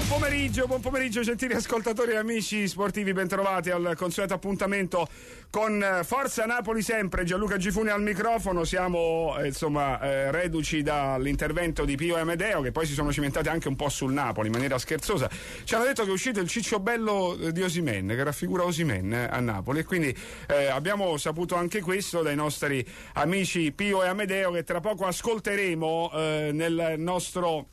Buon pomeriggio gentili ascoltatori e amici sportivi, bentrovati al consueto appuntamento con Forza Napoli sempre. Gianluca Gifuni al microfono. Siamo reduci dall'intervento di Pio e Amedeo, che poi si sono cimentati anche un po' sul Napoli in maniera scherzosa. Ci hanno detto che è uscito il ciccio bello di Osimhen, che raffigura Osimhen a Napoli, e quindi abbiamo saputo anche questo dai nostri amici Pio e Amedeo, che tra poco ascolteremo nel nostro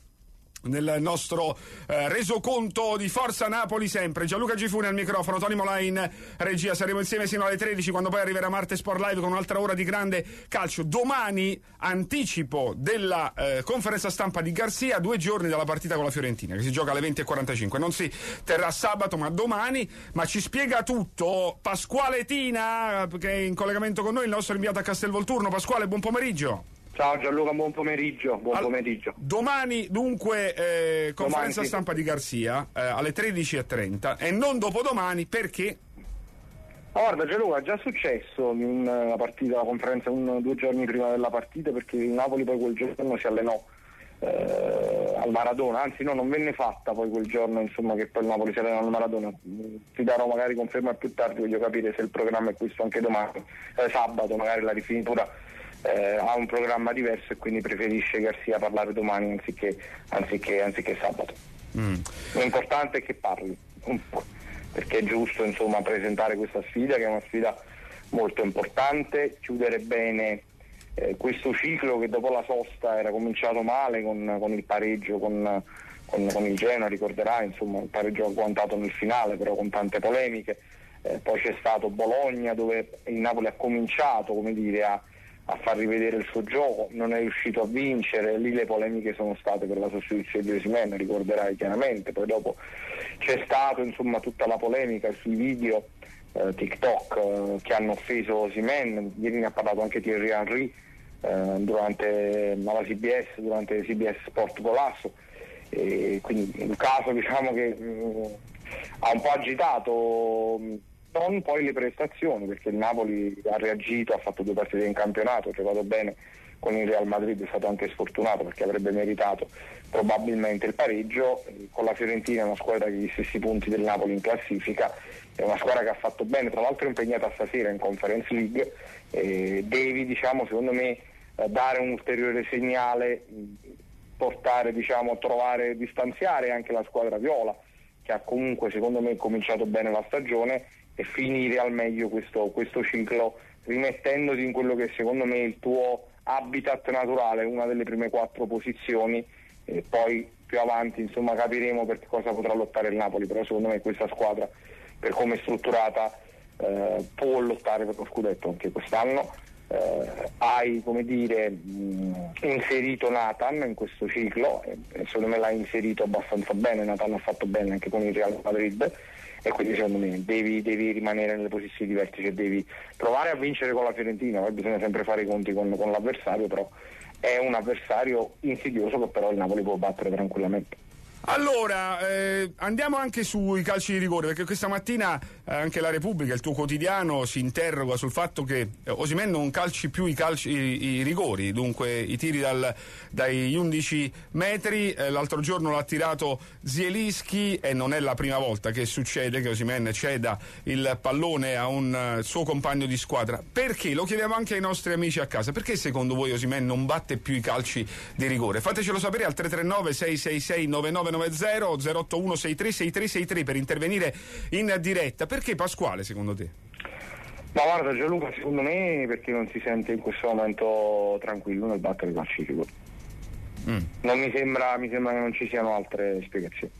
resoconto di Forza Napoli sempre. Gianluca Gifuni al microfono, Tony Mola in regia. Saremo insieme sino alle 13, quando poi arriverà Marte Sport Live con un'altra ora di grande calcio. Domani anticipo della conferenza stampa di Garzia, 2 giorni dalla partita con la Fiorentina, che si gioca alle 20:45. Non si terrà sabato ma domani, ma ci spiega tutto Pasquale Tina, che è in collegamento con noi, il nostro inviato a Castelvolturno. Pasquale, buon pomeriggio. Ciao Gianluca, buon pomeriggio. Pomeriggio. Domani dunque conferenza stampa di Garzia alle 13:30 e non dopodomani, perché? Guarda Gianluca, è già successo una partita, la conferenza 2 giorni prima della partita, perché il Napoli poi quel giorno si allenò al Maradona, anzi no, non venne fatta poi quel giorno, insomma, che poi il Napoli si allenò al Maradona. Ti darò magari conferma più tardi, voglio capire se il programma è questo anche domani, sabato, magari la rifinitura ha un programma diverso e quindi preferisce Garzia parlare domani anziché sabato. L'importante è che parli un po', perché è giusto, insomma, presentare questa sfida, che è una sfida molto importante, chiudere bene questo ciclo che dopo la sosta era cominciato male con il pareggio con il Genoa, ricorderai, insomma, il pareggio agguantato nel finale, però con tante polemiche. Poi c'è stato Bologna, dove il Napoli ha cominciato, come dire, a far rivedere il suo gioco, non è riuscito a vincere. Lì le polemiche sono state per la sostituzione di Osimhen, ricorderai chiaramente. Poi dopo c'è stato, insomma, tutta la polemica sui video TikTok che hanno offeso Osimhen. Ieri ne ha parlato anche Thierry Henry durante CBS Sport Golasso, e quindi un caso, diciamo, che ha un po' agitato non poi le prestazioni, perché il Napoli ha reagito, ha fatto 2 partite in campionato, ha giocato bene con il Real Madrid, è stato anche sfortunato perché avrebbe meritato probabilmente il pareggio. Con la Fiorentina è una squadra che ha gli stessi punti del Napoli in classifica, è una squadra che ha fatto bene, tra l'altro è impegnata stasera in Conference League, devi, diciamo, secondo me dare un ulteriore segnale, portare, diciamo, trovare, distanziare anche la squadra viola, che ha comunque, secondo me, cominciato bene la stagione, e finire al meglio questo ciclo, rimettendoti in quello che secondo me è il tuo habitat naturale, una delle prime 4 posizioni, e poi più avanti, insomma, capiremo per cosa potrà lottare il Napoli. Però secondo me questa squadra, per come è strutturata, può lottare per lo scudetto anche quest'anno. Hai, come dire, inserito Nathan in questo ciclo, e secondo me l'hai inserito abbastanza bene. Nathan ha fatto bene anche con il Real Madrid, e quindi secondo me devi rimanere nelle posizioni di vertice, devi provare a vincere con la Fiorentina. Poi bisogna sempre fare i conti con l'avversario, però è un avversario insidioso che però il Napoli può battere tranquillamente. Allora, andiamo anche sui calci di rigore, perché questa mattina anche la Repubblica, il tuo quotidiano, si interroga sul fatto che Osimhen non calci più i rigori, dunque i tiri dai 11 metri. L'altro giorno l'ha tirato Zielinski, e non è la prima volta che succede che Osimhen ceda il pallone a un suo compagno di squadra. Perché? Lo chiediamo anche ai nostri amici a casa. Perché secondo voi Osimhen non batte più i calci di rigore? Fatecelo sapere al 339 666 9990 081 63 6363 per intervenire in diretta. Perché, Pasquale, secondo te? Ma guarda Gianluca, secondo me perché non si sente in questo momento tranquillo nel battere il calcio di rigore. Non mi sembra che non ci siano altre spiegazioni.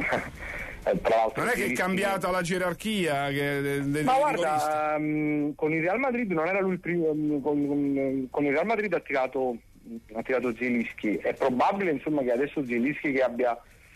Non è che è cambiata la gerarchia ma guarda, con il Real Madrid non era lui il primo, con il Real Madrid ha tirato Zielinski. È probabile, insomma, che adesso Zielinski che abbia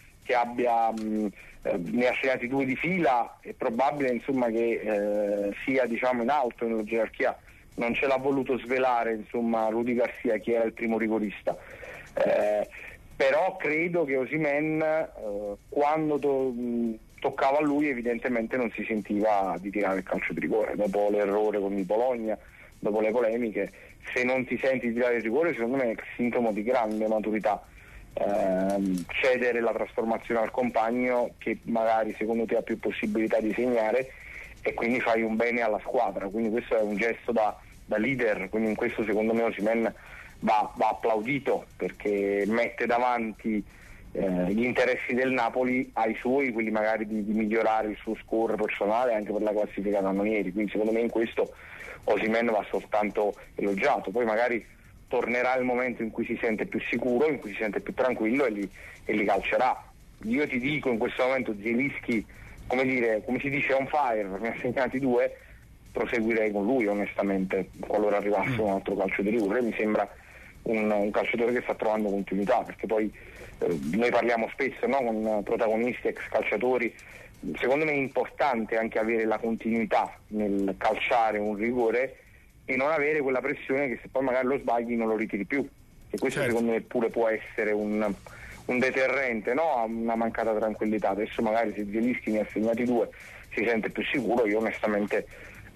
ne ha segnati 2 di fila, è probabile, insomma, che sia, diciamo, in alto nella gerarchia. Non ce l'ha voluto svelare, insomma, Rudy Garcia, chi era il primo rigorista, però credo che Osimhen quando toccava a lui evidentemente non si sentiva di tirare il calcio di rigore. Dopo l'errore con il Bologna, dopo le polemiche, se non ti senti di tirare il rigore, secondo me è sintomo di grande maturità cedere la trasformazione al compagno che magari secondo te ha più possibilità di segnare, e quindi fai un bene alla squadra. Quindi questo è un gesto da leader, quindi in questo secondo me Osimhen va applaudito, perché mette davanti gli interessi del Napoli ai suoi, quelli magari di migliorare il suo score personale anche per la classifica cannonieri. Quindi secondo me in questo Osimhen va soltanto elogiato. Poi magari tornerà il momento in cui si sente più sicuro, in cui si sente più tranquillo, e li calcerà. Io ti dico, in questo momento Zielinski, come si dice, on fire, ne ha segnati 2, proseguirei con lui onestamente qualora arrivasse un altro calcio di rigore. Mi sembra un calciatore che sta trovando continuità, perché poi noi parliamo spesso, no, con protagonisti, ex calciatori. Secondo me è importante anche avere la continuità nel calciare un rigore e non avere quella pressione che se poi magari lo sbagli non lo ritiri più, e questo secondo me pure può essere un deterrente, no, a una mancata tranquillità. Adesso magari se Zielinski ne ha segnati 2 si sente più sicuro. Io onestamente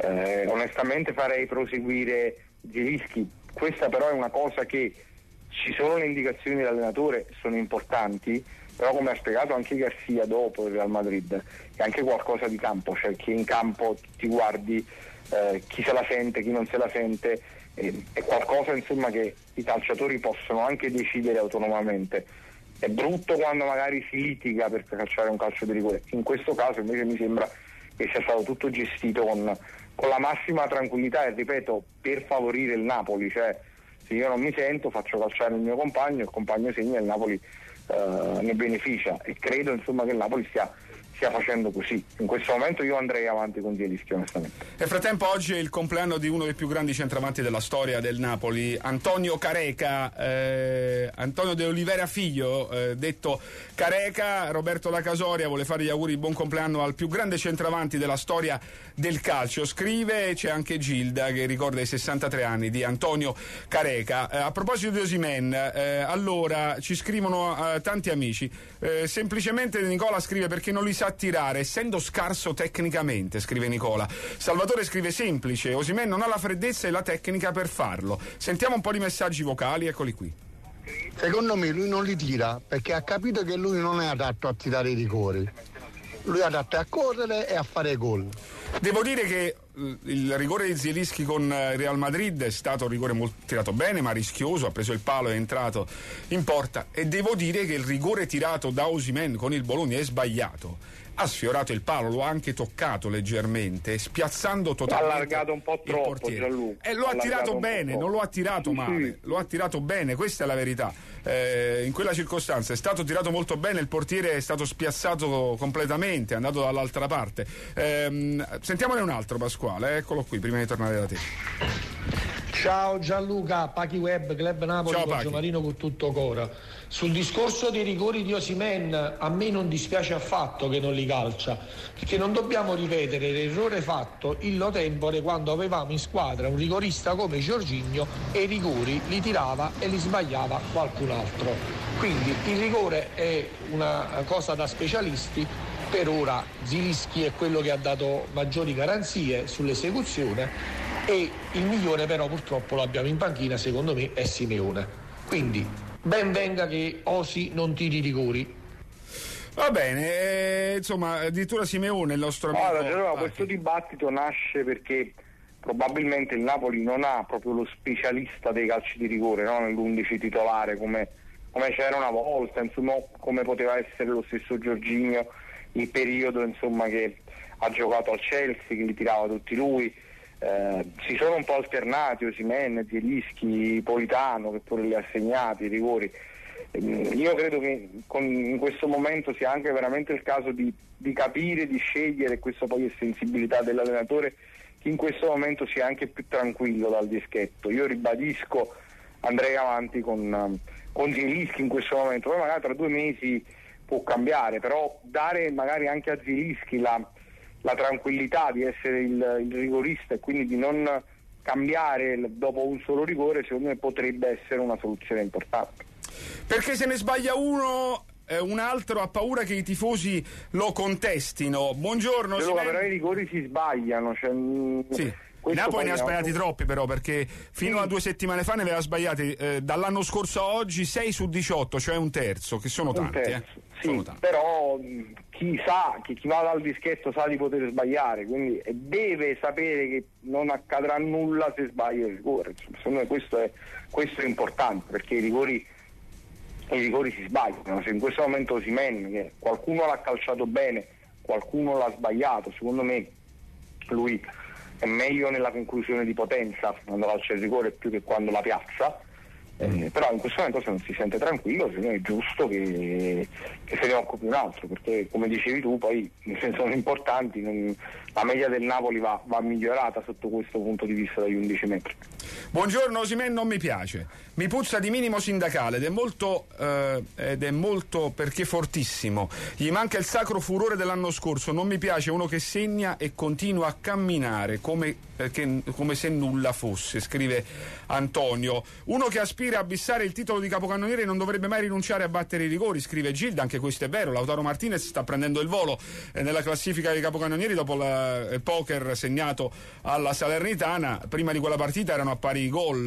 farei proseguire Zielinski. Questa però è una cosa che ci sono le indicazioni dell'allenatore, sono importanti, però come ha spiegato anche Garcia dopo il Real Madrid, è anche qualcosa di campo, cioè che in campo ti guardi chi se la sente, chi non se la sente, è qualcosa insomma che i calciatori possono anche decidere autonomamente. È brutto quando magari si litiga per calciare un calcio di rigore, in questo caso invece mi sembra che sia stato tutto gestito con la massima tranquillità, e ripeto, per favorire il Napoli. Cioè, se io non mi sento, faccio calciare il mio compagno, il compagno segna e il Napoli ne beneficia, e credo insomma che il Napoli stia facendo così. In questo momento io andrei avanti con Zielinski onestamente. Nel frattempo oggi è il compleanno di uno dei più grandi centravanti della storia del Napoli, Antonio Careca, Antonio De Oliveira figlio, detto Careca. Roberto da Casoria vuole fare gli auguri di buon compleanno al più grande centravanti della storia del calcio. Scrive, c'è anche Gilda che ricorda i 63 anni di Antonio Careca. A proposito di Osimhen, allora ci scrivono tanti amici, semplicemente Nicola scrive perché non li sa tirare, essendo scarso tecnicamente, scrive Nicola. Salvatore scrive semplice, Osimhen non ha la freddezza e la tecnica per farlo. Sentiamo un po' di messaggi vocali, eccoli qui. Secondo me lui non li tira perché ha capito che lui non è adatto a tirare i rigori, lui è adatto a correre e a fare gol. Devo dire che il rigore di Zielinski con Real Madrid è stato un rigore molto tirato bene ma rischioso, ha preso il palo e è entrato in porta, e devo dire che il rigore tirato da Osimhen con il Bologna è sbagliato. Ha sfiorato il palo, lo ha anche toccato leggermente, spiazzando totalmente. Ha allargato un po' troppo Gianluca. E lo ha tirato bene, non lo ha tirato male, lo ha tirato bene, questa è la verità. In quella circostanza è stato tirato molto bene, il portiere è stato spiazzato completamente, è andato dall'altra parte. Sentiamone un altro, Pasquale, eccolo qui prima di tornare da te. Ciao Gianluca, Pachi Web, Club Napoli, ciao, con Pachi. Giomarino con tutto cora. Sul discorso dei rigori di Osimhen, a me non dispiace affatto che non li calcia, perché non dobbiamo ripetere l'errore fatto illo tempore quando avevamo in squadra un rigorista come Jorginho e i rigori li tirava e li sbagliava qualcun altro. Quindi il rigore è una cosa da specialisti. Per ora Zielinski è quello che ha dato maggiori garanzie sull'esecuzione, e il migliore però purtroppo lo abbiamo in panchina, secondo me è Simeone. Quindi ben venga che Osi non tiri i rigori. Va bene, insomma, addirittura Simeone, il nostro amico. Allora, questo dibattito nasce perché probabilmente il Napoli non ha proprio lo specialista dei calci di rigore, no? Nell'11 titolare come c'era una volta, insomma, come poteva essere lo stesso Jorginho il periodo insomma che ha giocato al Chelsea, che li tirava tutti lui. Si sono un po' alternati Osimhen, Zielinski, Politano, che pure li ha segnati i rigori. Io credo che in questo momento sia anche veramente il caso di capire, di scegliere, e questo poi è sensibilità dell'allenatore, che in questo momento sia anche più tranquillo dal dischetto. Io ribadisco, andrei avanti con Zielinski in questo momento, poi magari tra 2 mesi può cambiare, però dare magari anche a Zielinski la tranquillità di essere il rigorista e quindi di non cambiare dopo un solo rigore, secondo me potrebbe essere una soluzione importante. Perché se ne sbaglia uno, un altro ha paura che i tifosi lo contestino. Buongiorno. Però i rigori si sbagliano, cioè, sì. Napoli ne ha sbagliati troppi però, perché fino a 2 settimane fa ne aveva sbagliati dall'anno scorso a oggi 6 su 18, cioè un terzo, che sono tanti. Sì, sono tanti. Però chi va dal dischetto sa di poter sbagliare, quindi deve sapere che non accadrà nulla se sbaglia il rigore. Secondo me questo è importante, perché i rigori si sbagliano. Se in questo momento Osimhen, che qualcuno l'ha calciato bene, qualcuno l'ha sbagliato, secondo me lui è meglio nella conclusione di potenza quando calcia il rigore più che quando la piazza. Però in questo momento, se non si sente tranquillo, secondo me è giusto che se ne occupi un altro, perché come dicevi tu poi sono importanti, la media del Napoli va migliorata sotto questo punto di vista dagli 11 metri. Buongiorno, Osimhen non mi piace, mi puzza di minimo sindacale ed è molto perché fortissimo, gli manca il sacro furore dell'anno scorso, non mi piace uno che segna e continua a camminare come se nulla fosse, scrive Antonio. Uno che aspira a bissare il titolo di capocannoniere non dovrebbe mai rinunciare a battere i rigori, scrive Gilda. Anche questo è vero, Lautaro Martinez sta prendendo il volo nella classifica dei capocannonieri dopo il poker segnato alla Salernitana. Prima di quella partita erano a pari gol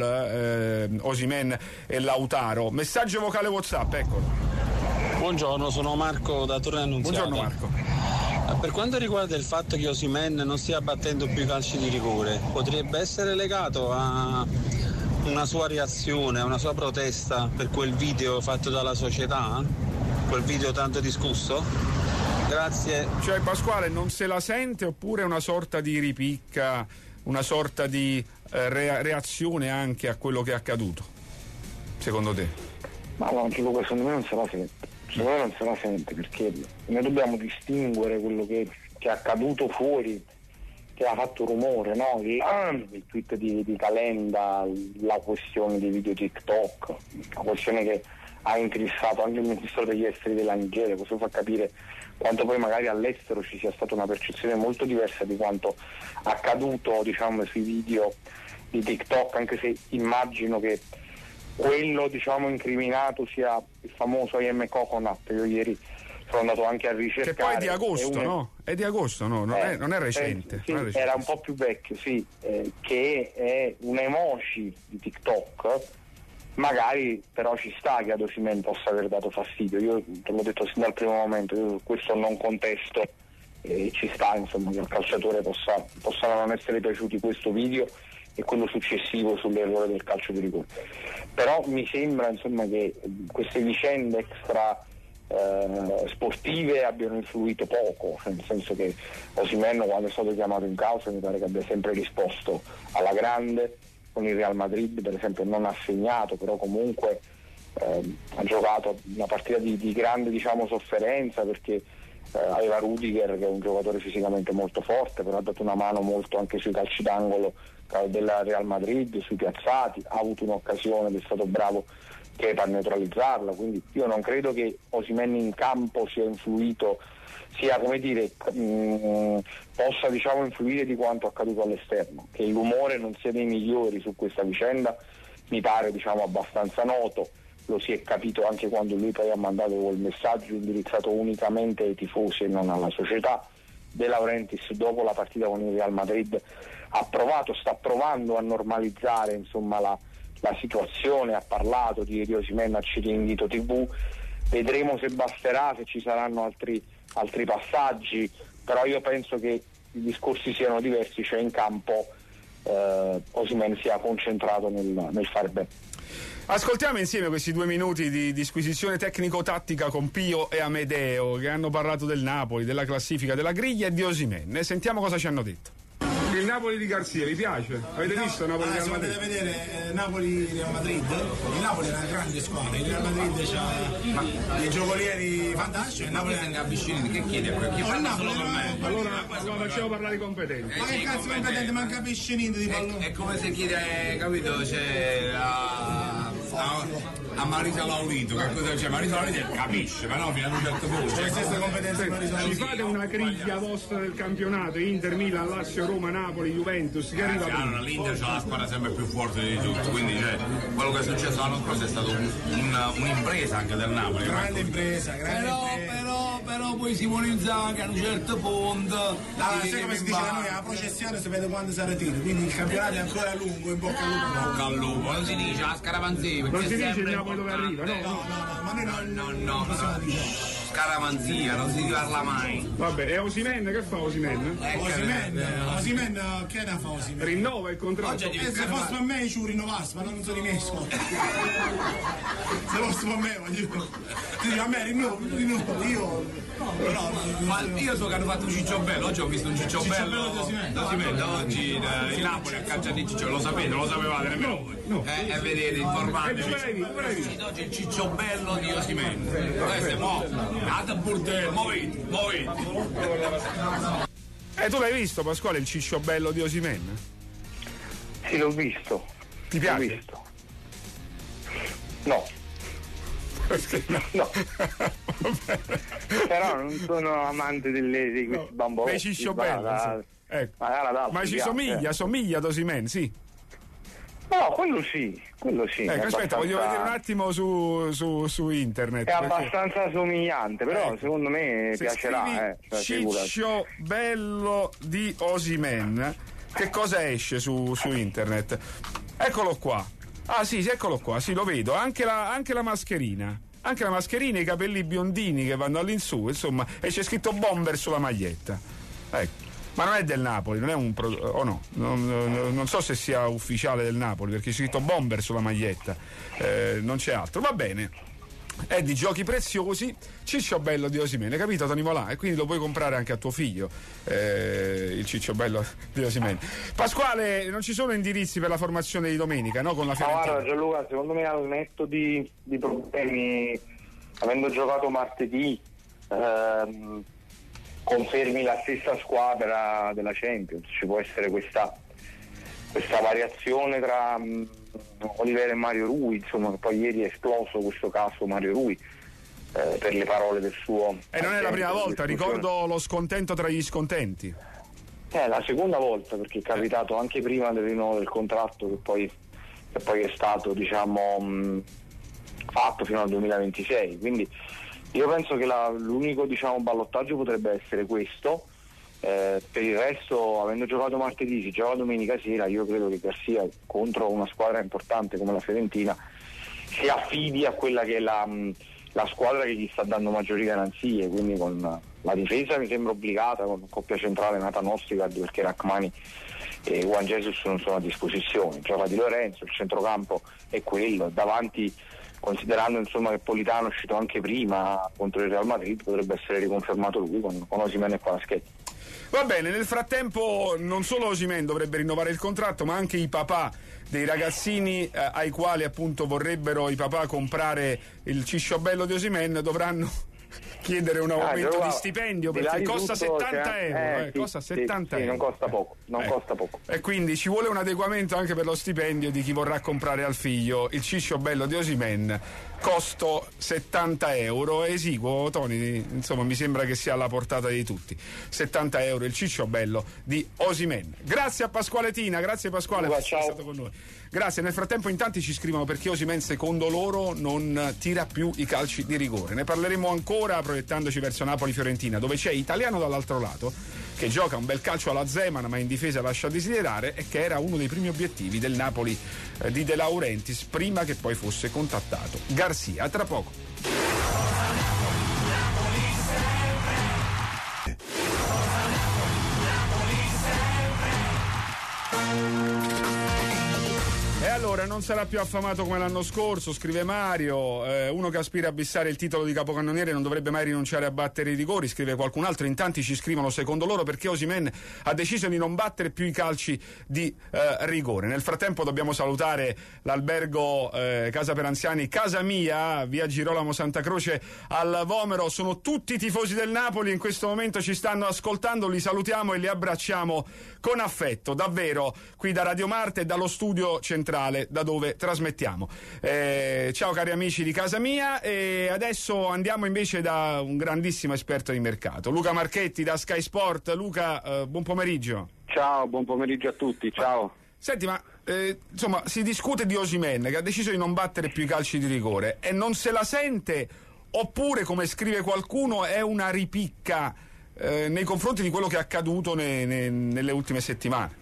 Osimhen e Lautaro. Messaggio vocale WhatsApp, eccolo. Buongiorno, sono Marco da Torre Annunziata. Buongiorno Marco. Per quanto riguarda il fatto che Osimhen non stia battendo più i calci di rigore, potrebbe essere legato a una sua reazione, a una sua protesta per quel video fatto dalla società? Quel video tanto discusso? Grazie. Cioè Pasquale non se la sente, oppure una sorta di ripicca, una sorta di reazione anche a quello che è accaduto, secondo te? Ma no, Luca, secondo me non se la sente. Secondo me non se la sente, perché noi dobbiamo distinguere quello che è accaduto fuori, che ha fatto rumore, no? Il tweet di Calenda, la questione dei video TikTok, la questione che ha intrissato anche il ministro degli esteri della Nigeria. Questo fa capire quanto poi magari all'estero ci sia stata una percezione molto diversa di quanto accaduto, diciamo, sui video di TikTok, anche se immagino che quello, diciamo, incriminato sia il famoso I Am Coconut. Io ieri sono andato anche a ricercare. Che poi è di agosto, no? È di agosto, no? Non è recente. Sì, non è recente. Era un po' più vecchio, sì, che è un emoji di TikTok. Magari però ci sta che ad Osimhen possa aver dato fastidio. Io te l'ho detto sin dal primo momento, io questo non contesto, ci sta, insomma, che al calciatore possano non essere piaciuti questo video e quello successivo sull'errore del calcio di rigore. Però mi sembra, insomma, che queste vicende extra sportive abbiano influito poco, nel senso che Osimhen, quando è stato chiamato in causa, mi pare che abbia sempre risposto alla grande. Con il Real Madrid per esempio non ha segnato, però comunque ha giocato una partita di grande, diciamo, sofferenza, perché aveva Rudiger, che è un giocatore fisicamente molto forte, però ha dato una mano molto anche sui calci d'angolo della Real Madrid, sui piazzati, ha avuto un'occasione ed è stato bravo che per neutralizzarla. Quindi io non credo che Osimhen in campo sia influito, sia, come dire, possa, diciamo, influire di quanto accaduto all'esterno. Che l'umore non sia dei migliori su questa vicenda mi pare, diciamo, abbastanza noto. Lo si è capito anche quando lui poi ha mandato quel messaggio indirizzato unicamente ai tifosi e non alla società. De Laurentiis, dopo la partita con il Real Madrid, sta provando a normalizzare, insomma, la situazione, ha parlato di Osimhen a Ciringhito TV. Vedremo se basterà, se ci saranno altri passaggi, però io penso che i discorsi siano diversi, cioè in campo Osimhen sia concentrato nel fare bene. Ascoltiamo insieme questi 2 minuti di disquisizione tecnico-tattica con Pio e Amedeo, che hanno parlato del Napoli, della classifica, della griglia e di Osimhen. Sentiamo cosa ci hanno detto. Il Napoli di Garzia, vi piace? Avete visto Napoli-Real Madrid? Se potete vedere Napoli-Real Madrid, il Napoli è una grande squadra, il Real Madrid ha dei giocolieri fantastici, il Napoli è una piscina, che chiede? Perché fa solo con me? Allora facciamo parlare i competenti. Ma che cazzo competente, non capisce niente di pallone. È come se chiede, capito, c'è a Marisa Laurito, che cosa c'è? Marisa Laurito capisce, ma no, fino ad un certo punto. C'è le stesse competenze Marisa Ci Laurito. fate una griglia vostra del campionato, Inter, Milan, Lazio, Roma, Napoli, Juventus, che arriva prima? Allora, l'Inter c'ha la squadra sempre più forte di tutti, quindi quello che è successo l'anno scorso è stato un'impresa anche del Napoli. Grande impresa, grande impresa. però poi si monizza anche a un certo punto. Sai come si dice da noi, la processione si vede quando si ritira, quindi il campionato è ancora lungo, in bocca al lupo. Bocca al lupo, non si dice la scaramanzia. Non si dice il Napoli dove arriva, no? No, ma noi non possiamo dire. Scaramanzia, non si parla mai. Vabbè, e Osimhen, che fa Osimhen? Osimhen, che ne fa Osimhen? Rinnova il contratto. Se fosse per me ci rinnovassi, ma non sono rimesso. Se fosse per me, voglio dire, a me rinnovo, io. Ma io so che hanno fatto un Cicciobello, oggi ho visto un Cicciobello oggi il Napoli a calcia di Cicciobello, lo sapete, non lo sapevate nemmeno voi. No. E vedete, informatevi. Oggi il Cicciobello di Osimhen. Questo è mo'. Andate a bordello, muovete. Tu l'hai visto, Pasquale, il Cicciobello di Osimhen? Sì, l'ho visto. Ti piace? L'ho visto. No. No. Però non sono amante di questi bambini. Beh, Cicciobello, ecco. Ma ci somiglia ad Osimhen, sì. No, quello sì. Ecco, aspetta, voglio vedere un attimo su internet. È abbastanza somigliante, però secondo me se piacerà. Cicciobello di Osimhen, che cosa esce su internet? Eccolo qua. Ah sì, eccolo qua, sì, lo vedo. Anche la mascherina. Anche la mascherina e i capelli biondini che vanno all'insù, insomma, e c'è scritto Bomber sulla maglietta. Ecco. Ma non è del Napoli, non è un o no? Non so se sia ufficiale del Napoli, perché c'è scritto Bomber sulla maglietta. Non c'è altro. Va bene. È di giochi preziosi, Cicciobello di Osimhen, hai capito, Tony Molà? E quindi lo puoi comprare anche a tuo figlio, il Cicciobello di Osimhen. Pasquale, non ci sono indirizzi per la formazione di domenica, no? Con la Fiorentina. Guarda Gianluca, secondo me al netto di problemi, avendo giocato martedì, confermi la stessa squadra della Champions, ci può essere questa variazione tra Olivera e Mario Rui, insomma, che poi ieri è esploso questo caso Mario Rui per le parole del suo. E non è la prima volta, ricordo lo scontento tra gli scontenti. È la seconda volta, perché è capitato anche prima del rinnovo del contratto che poi è stato, diciamo, fatto fino al 2026, quindi io penso che l'unico, diciamo, ballottaggio potrebbe essere questo. Per il resto, avendo giocato martedì, si gioca domenica sera, io credo che Garcia, contro una squadra importante come la Fiorentina, si affidi a quella che è la squadra che gli sta dando maggiori garanzie, quindi con la difesa mi sembra obbligata, con coppia centrale Nathan Ostergaard, perché Rachmani e Juan Jesus non sono a disposizione, gioca Di Lorenzo, il centrocampo è quello, davanti, considerando insomma che Politano è uscito anche prima contro il Real Madrid, potrebbe essere riconfermato lui con Osimhen e Kvaratskhelia. Va bene, nel frattempo non solo Osimhen dovrebbe rinnovare il contratto, ma anche i papà dei ragazzini ai quali appunto vorrebbero i papà comprare il Cicciobello di Osimhen dovranno chiedere un aumento di stipendio, perché costa 70 euro. Costa 70 euro. Non costa poco, costa poco. E quindi ci vuole un adeguamento anche per lo stipendio di chi vorrà comprare al figlio il Cicciobello di Osimhen. Costo 70 euro, esiguo, Tony, insomma mi sembra che sia alla portata di tutti. 70 euro il Cicciobello di Osimhen. Grazie a Pasquale Tina, grazie Pasquale per essere stato con noi. Grazie, nel frattempo in tanti ci scrivono perché Osimhen secondo loro non tira più i calci di rigore. Ne parleremo ancora proiettandoci verso Napoli-Fiorentina, dove c'è Italiano dall'altro lato che gioca un bel calcio alla Zeman ma in difesa lascia a desiderare, e che era uno dei primi obiettivi del Napoli di De Laurentiis prima che poi fosse contattato Garcia. Tra poco. E allora non sarà più affamato come l'anno scorso, scrive Mario. Uno che aspira a bissare il titolo di capocannoniere non dovrebbe mai rinunciare a battere i rigori, scrive qualcun altro. In tanti ci scrivono secondo loro perché Osimhen ha deciso di non battere più i calci di rigore. Nel frattempo dobbiamo salutare l'albergo Casa per Anziani Casa Mia, via Girolamo Santa Croce al Vomero. Sono tutti tifosi del Napoli, in questo momento ci stanno ascoltando, li salutiamo e li abbracciamo con affetto, davvero, qui da Radio Marte e dallo studio centrale da dove trasmettiamo. Ciao cari amici di Casa Mia, e adesso andiamo invece da un grandissimo esperto di mercato, Luca Marchetti da Sky Sport. Luca, buon pomeriggio. Ciao, buon pomeriggio a tutti, ciao. Senti, ma insomma si discute di Osimhen che ha deciso di non battere più i calci di rigore e non se la sente oppure, come scrive qualcuno, è una ripicca nei confronti di quello che è accaduto nelle ultime settimane?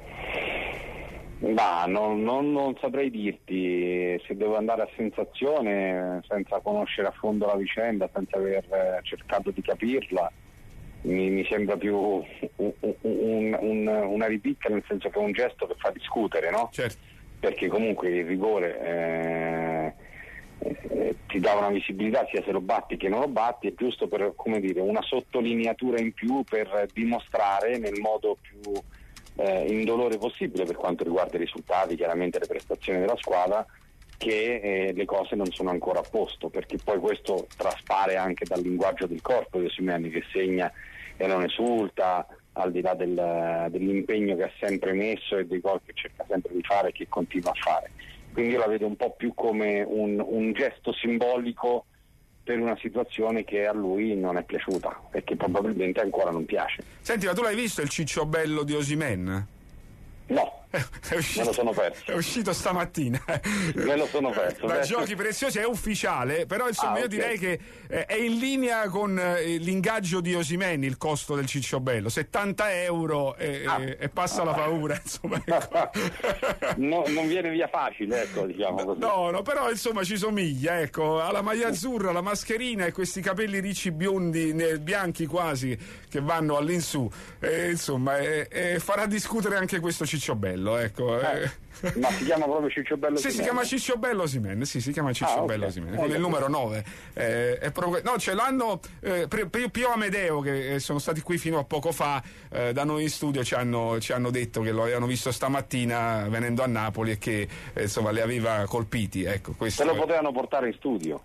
Ma non saprei dirti, se devo andare a sensazione, senza conoscere a fondo la vicenda, senza aver cercato di capirla, mi sembra più una ripicca, nel senso che è un gesto che fa discutere, no? Certo. Perché comunque il rigore ti dà una visibilità sia se lo batti che non lo batti, è giusto per, come dire, una sottolineatura in più per dimostrare nel modo più indolore possibile, per quanto riguarda i risultati, chiaramente le prestazioni della squadra, che le cose non sono ancora a posto, perché poi questo traspare anche dal linguaggio del corpo di Osimhen, che segna e non esulta, al di là dell'impegno che ha sempre messo e dei gol che cerca sempre di fare e che continua a fare. Quindi io la vedo un po' più come un gesto simbolico per una situazione che a lui non è piaciuta e che probabilmente ancora non piace. Senti, ma tu l'hai visto il cicciobello di Osimhen? No, me lo sono perso. È uscito stamattina. Me lo sono perso. Da Giochi Preziosi è ufficiale, però insomma io direi che è in linea con l'ingaggio di Osimhen il costo del cicciobello, 70 euro e passa la paura, insomma. Non viene via facile, ecco, diciamo così. No, però insomma ci somiglia, ecco, ha la maglia azzurra, la mascherina e questi capelli ricci biondi, bianchi quasi, che vanno all'insù, insomma farà discutere anche questo cicciobello, ecco. Ma si chiama proprio Cicciobello Osimhen? Sì, si chiama Cicciobello Osimhen, sì, si chiama Cicciobello Osimhen, con il numero 9. No, ce l'hanno Pio Amedeo, che sono stati qui fino a poco fa da noi in studio, ci hanno detto che lo avevano visto stamattina venendo a Napoli e che insomma li aveva colpiti, ecco. Se lo potevano portare in studio.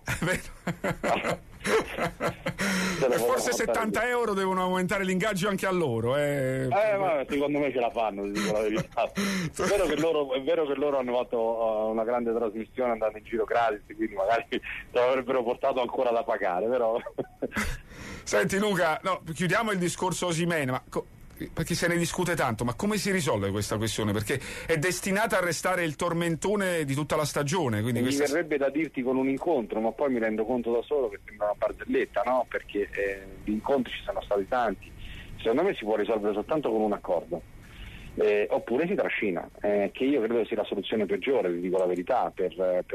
Forse 70 euro devono aumentare l'ingaggio anche a loro. Ma secondo me ce la fanno, ti dico la verità. È vero che loro hanno fatto una grande trasmissione andando in giro gratis, quindi magari lo avrebbero portato ancora da pagare, però. Senti Luca, chiudiamo il discorso Osimhen, ma perché se ne discute tanto, ma come si risolve questa questione? Perché è destinata a restare il tormentone di tutta la stagione. Quindi mi verrebbe da dirti con un incontro, ma poi mi rendo conto da solo che sembra una barzelletta, no? Perché gli incontri ci sono stati tanti. Secondo me si può risolvere soltanto con un accordo, oppure si trascina, che io credo sia la soluzione peggiore, vi dico la verità, per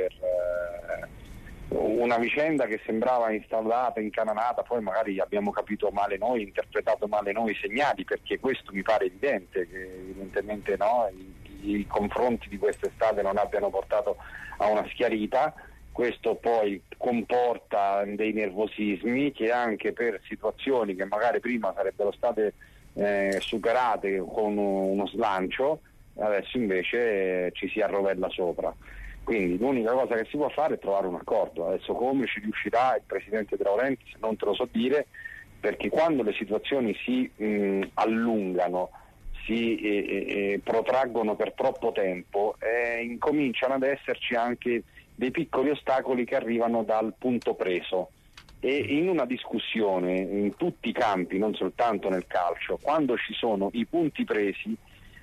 una vicenda che sembrava instaurata, incanalata, poi magari abbiamo capito male noi, interpretato male noi i segnali, perché questo mi pare evidente, che evidentemente i confronti di quest'estate non abbiano portato a una schiarita. Questo poi comporta dei nervosismi che anche per situazioni che magari prima sarebbero state superate con uno slancio, adesso invece ci si arrovella sopra. Quindi l'unica cosa che si può fare è trovare un accordo. Adesso come ci riuscirà il Presidente De Laurentiis non te lo so dire, perché quando le situazioni si allungano, si protraggono per troppo tempo, incominciano ad esserci anche dei piccoli ostacoli che arrivano dal punto preso. E in una discussione in tutti i campi, non soltanto nel calcio, quando ci sono i punti presi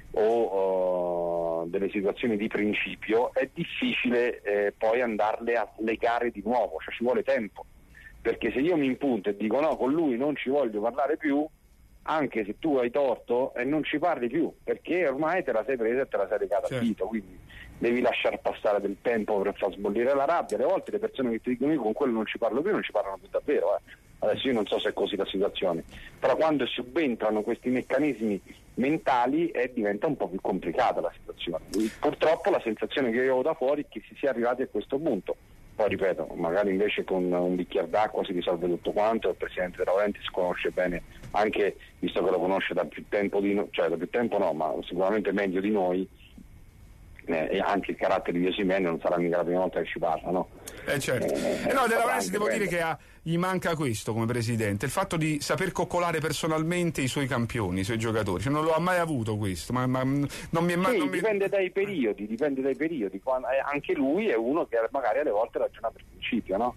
o delle situazioni di principio, è difficile poi andarle a legare di nuovo, cioè ci vuole tempo, perché se io mi impunto e dico no, con lui non ci voglio parlare più, anche se tu hai torto, non ci parli più, perché ormai te la sei presa e te la sei legata al dito, quindi devi lasciar passare del tempo per far sbollire la rabbia. Alle volte le persone che ti dicono io con quello non ci parlo più, non ci parlano più davvero. Adesso io non so se è così la situazione, però quando subentrano questi meccanismi mentali diventa un po' più complicata la situazione. Purtroppo la sensazione che io ho da fuori è che si sia arrivati a questo punto. Poi ripeto, magari invece con un bicchiere d'acqua si risolve tutto quanto. Il Presidente De Laurentiis conosce bene, anche visto che lo conosce da più tempo da più tempo no, ma sicuramente meglio di noi, e anche il carattere di Osimhen non sarà mica la prima volta che ci parla, no? Certo. De Laurentiis devo dire che gli manca questo come presidente, il fatto di saper coccolare personalmente i suoi campioni, i suoi giocatori. Cioè, non lo ha mai avuto questo, ma non mi è mai. Dipende dai periodi. Anche lui è uno che magari alle volte ragiona per principio, no?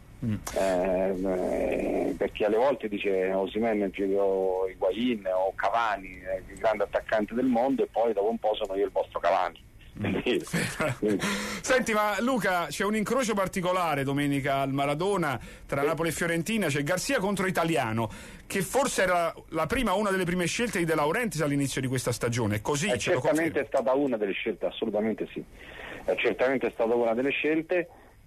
Perché alle volte dice Osimhen o Higuaín o Cavani, il grande attaccante del mondo, e poi dopo un po' sono io il vostro Cavani. Senti, ma Luca, c'è un incrocio particolare domenica al Maradona tra Napoli e Fiorentina, c'è Garcia contro Italiano, che forse era una delle prime scelte di De Laurentiis all'inizio di questa stagione. Così è certamente stata una delle scelte, assolutamente sì, è certamente stata una delle scelte.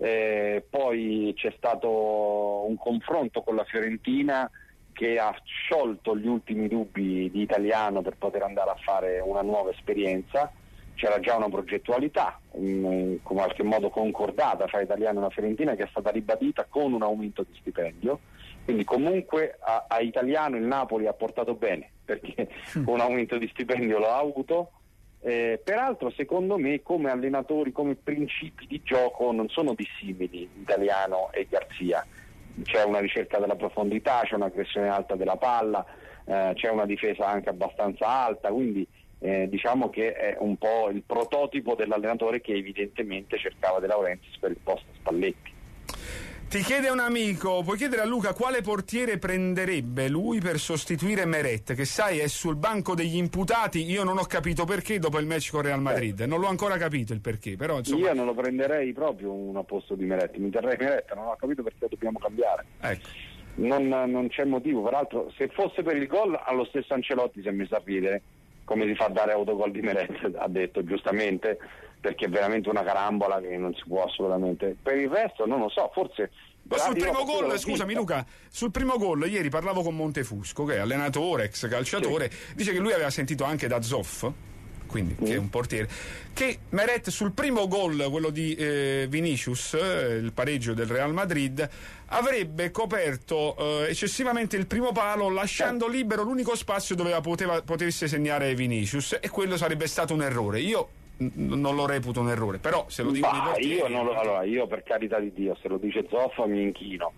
Poi c'è stato un confronto con la Fiorentina che ha sciolto gli ultimi dubbi di Italiano per poter andare a fare una nuova esperienza. C'era già una progettualità in qualche modo concordata fra Italiano e la Fiorentina, che è stata ribadita con un aumento di stipendio, quindi comunque a Italiano il Napoli ha portato bene, perché un aumento di stipendio lo ha avuto. Peraltro secondo me come allenatori, come principi di gioco non sono dissimili Italiano e Garcia. C'è una ricerca della profondità, c'è un'aggressione alta della palla, c'è una difesa anche abbastanza alta, quindi diciamo che è un po' il prototipo dell'allenatore che evidentemente cercava De Laurentiis per il posto Spalletti. Ti chiede un amico, puoi chiedere a Luca quale portiere prenderebbe lui per sostituire Meret, che sai è sul banco degli imputati. Io non ho capito perché dopo il match con Real Madrid, non l'ho ancora capito il perché, però insomma... Io non lo prenderei proprio a posto di Meret, mi terrei Meret, non ho capito perché dobbiamo cambiare. Ecco. Non c'è motivo, peraltro se fosse per il gol allo stesso Ancelotti si è messo a ridere, come si fa a dare autogol di Meret, ha detto giustamente, perché è veramente una carambola che non si può assolutamente. Per il resto non lo so, forse... Ma sul primo gol, scusami Luca, sul primo gol ieri parlavo con Montefusco, che è allenatore, ex calciatore, dice che lui aveva sentito anche da Zoff, quindi che è un portiere, che Meret sul primo gol, quello di Vinicius, il pareggio del Real Madrid, avrebbe coperto eccessivamente il primo palo, lasciando libero l'unico spazio dove potesse segnare Vinicius, e quello sarebbe stato un errore. Io non lo reputo un errore, però se lo dicono i portieri... Io per carità di Dio, se lo dice Zoffa mi inchino.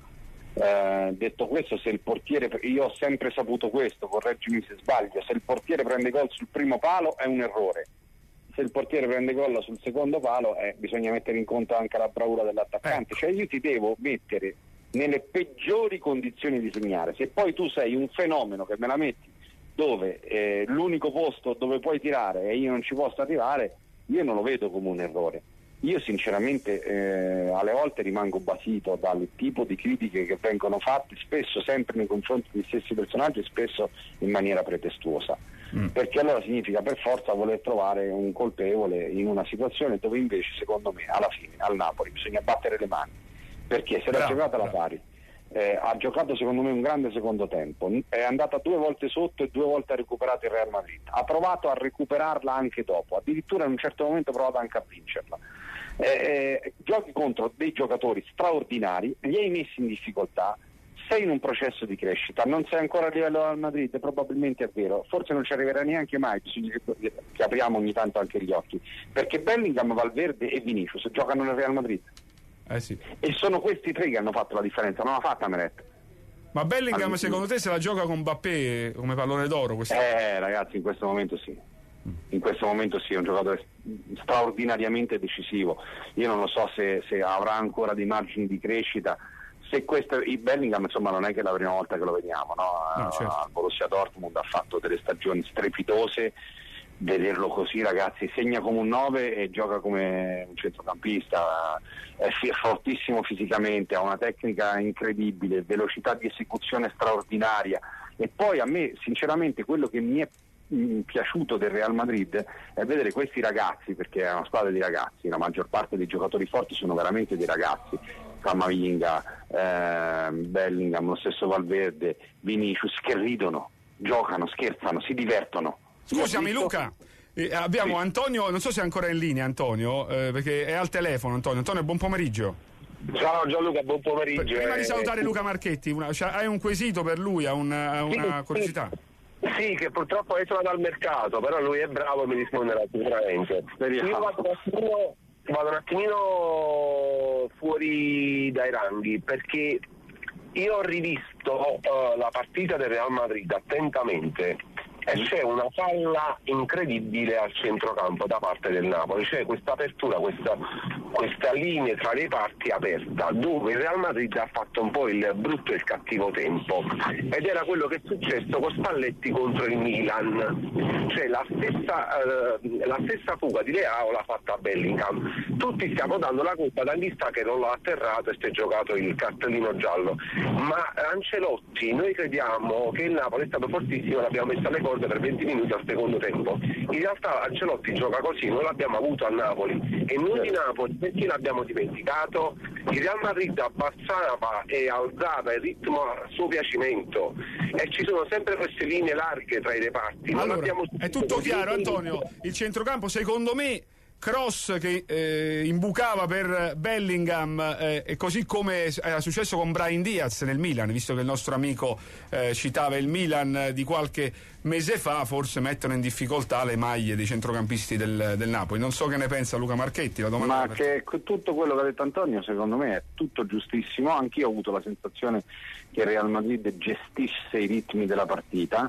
Detto questo, se il portiere, io ho sempre saputo questo, correggimi se sbaglio, se il portiere prende gol sul primo palo è un errore, se il portiere prende gol sul secondo palo bisogna mettere in conto anche la bravura dell'attaccante. Cioè io ti devo mettere nelle peggiori condizioni di segnare. Se poi tu sei un fenomeno che me la metti dove l'unico posto dove puoi tirare e io non ci posso arrivare, io non lo vedo come un errore. Io sinceramente alle volte rimango basito dal tipo di critiche che vengono fatte, spesso sempre nei confronti degli stessi personaggi, spesso in maniera pretestuosa, perché allora significa per forza voler trovare un colpevole in una situazione dove invece secondo me alla fine al Napoli bisogna battere le mani, perché se l'ha giocata alla pari. Ha giocato secondo me un grande secondo tempo, è andata 2 volte sotto e 2 volte ha recuperato il Real Madrid, ha provato a recuperarla anche dopo, addirittura in un certo momento ha provato anche a vincerla. Giochi contro dei giocatori straordinari, li hai messi in difficoltà, sei in un processo di crescita, non sei ancora a livello del Madrid, probabilmente è vero, forse non ci arriverà neanche mai, bisogna che apriamo ogni tanto anche gli occhi, perché Bellingham, Valverde e Vinicius giocano nel Real Madrid. Sì. E sono questi 3 che hanno fatto la differenza, non l'ha fatta Meret. Ma Bellingham secondo te se la gioca con Mbappé come pallone d'oro? Ragazzi, in questo momento sì, è un giocatore straordinariamente decisivo. Io non lo so se avrà ancora dei margini di crescita. Se questo, il Bellingham insomma non è che è la prima volta che lo vediamo, no? Certo. Al Borussia Dortmund ha fatto delle stagioni strepitose. Vederlo così, ragazzi, segna come un 9 e gioca come un centrocampista, è fortissimo fisicamente, ha una tecnica incredibile, velocità di esecuzione straordinaria, e poi a me sinceramente quello che mi è piaciuto del Real Madrid è vedere questi ragazzi, perché è una squadra di ragazzi, la maggior parte dei giocatori forti sono veramente dei ragazzi, Camavinga, Bellingham, lo stesso Valverde, Vinicius, che ridono, giocano, scherzano, si divertono. Scusami Luca, abbiamo Antonio, non so se è ancora in linea Antonio, perché è al telefono. Antonio, buon pomeriggio. Ciao Gianluca, buon pomeriggio. Prima di salutare Luca Marchetti, hai un quesito per lui, ha una curiosità? Sì, che purtroppo è tornato al mercato, però lui è bravo e mi risponderà sicuramente. Io vado un attimino fuori dai ranghi, perché io ho rivisto la partita del Real Madrid attentamente e c'è una falla incredibile al centrocampo da parte del Napoli, c'è questa apertura, questa questa linea tra le parti aperta, dove il Real Madrid ha fatto un po' il brutto e il cattivo tempo, ed era quello che è successo con Spalletti contro il Milan, cioè la stessa fuga di Leao l'ha fatta Bellingham. Tutti stiamo dando la colpa ad Anghissà che non l'ha atterrato e si è giocato il cartellino giallo, ma Ancelotti, noi crediamo che il Napoli è stato fortissimo, l'abbiamo messo alle corde per 20 minuti al secondo tempo. In realtà Ancelotti gioca così, noi l'abbiamo avuto a Napoli, e noi di Napoli perché l'abbiamo dimenticato? Il Real Madrid abbassava e alzava il ritmo a suo piacimento, e ci sono sempre queste linee larghe tra i reparti. Allora, è tutto chiaro, Antonio. Il centrocampo, secondo me, cross che imbucava per Bellingham, e così come era successo con Brahim Diaz nel Milan, visto che il nostro amico citava il Milan di qualche mese fa, forse mettono in difficoltà le maglie dei centrocampisti del Napoli. Non so che ne pensa Luca Marchetti. La domanda che tutto quello che ha detto Antonio secondo me è tutto giustissimo. Anch'io ho avuto la sensazione che il Real Madrid gestisse i ritmi della partita,